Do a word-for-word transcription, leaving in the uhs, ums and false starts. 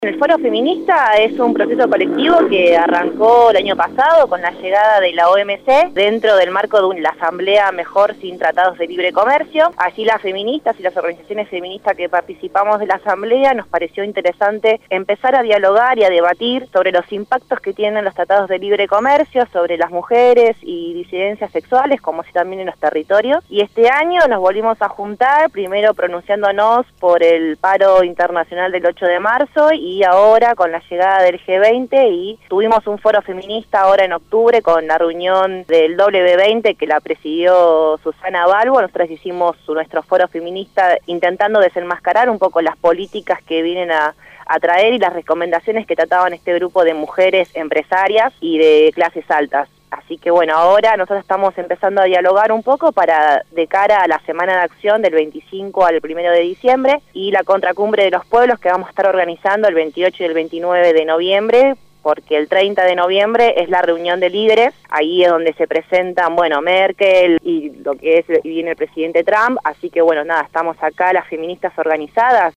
El Foro Feminista es un proceso colectivo que arrancó el año pasado con la llegada de la O M C dentro del marco de la Asamblea Mejor Sin Tratados de Libre Comercio. Allí las feministas y las organizaciones feministas que participamos de la Asamblea nos pareció interesante empezar a dialogar y a debatir sobre los impactos que tienen los tratados de libre comercio sobre las mujeres y disidencias sexuales, como así también en los territorios. Y este año nos volvimos a juntar, primero pronunciándonos por el paro internacional del ocho de marzo y y ahora con la llegada del G veinte, y tuvimos un foro feminista ahora en octubre con la reunión del W veinte que la presidió Susana Balbo. Nosotros hicimos nuestro foro feminista intentando desenmascarar un poco las políticas que vienen a, a traer y las recomendaciones que trataban este grupo de mujeres empresarias y de clases altas. Así que bueno, ahora nosotros estamos empezando a dialogar un poco para de cara a la Semana de Acción del veinticinco al primero de diciembre y la Contracumbre de los Pueblos que vamos a estar organizando el veintiocho y el veintinueve de noviembre, porque el treinta de noviembre es la reunión de líderes, ahí es donde se presentan, bueno, Merkel y lo que es, y viene el presidente Trump, así que bueno, nada, estamos acá las feministas organizadas,